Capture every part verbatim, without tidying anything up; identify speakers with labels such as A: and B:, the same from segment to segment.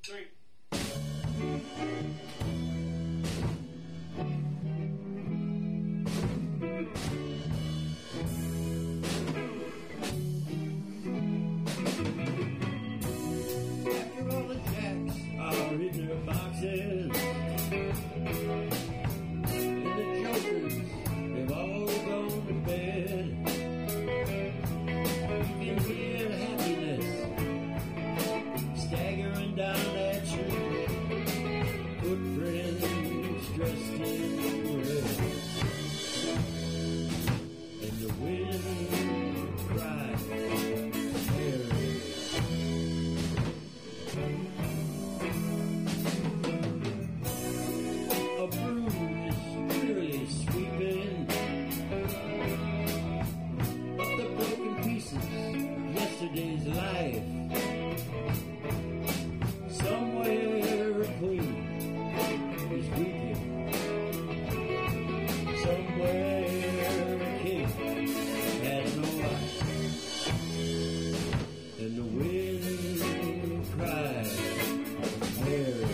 A: three.
B: After all the jacks are in their boxes, and the jokers have all gone to bed, you can hear happiness staggering down that street, footprints dressed in red, and the wind cries scary. A brood is clearly sweeping up the broken pieces of yesterday's life. Somewhere a queen is weeping. Somewhere a king has no life. And the wind cries, Mary.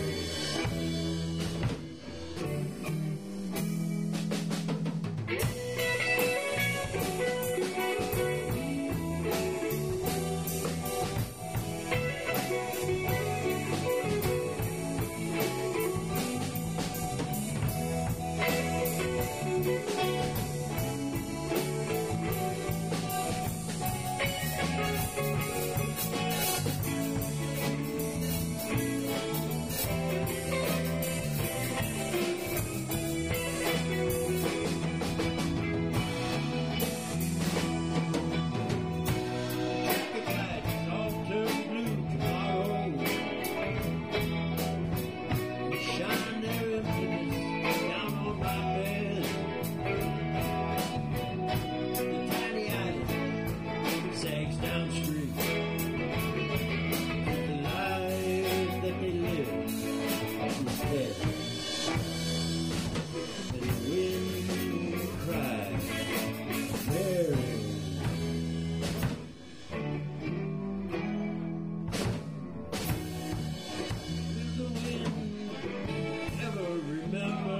B: Downstream, the life that they live is dead. And the wind cries, Mary. Will the wind ever remember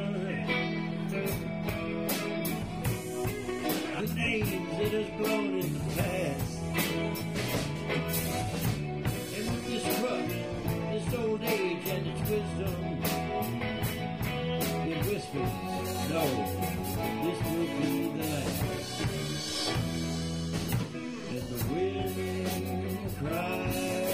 B: the names it has blown in the past? And with this rush, this old age and its wisdom, it whispers, no, this will be the last. And the wind cries,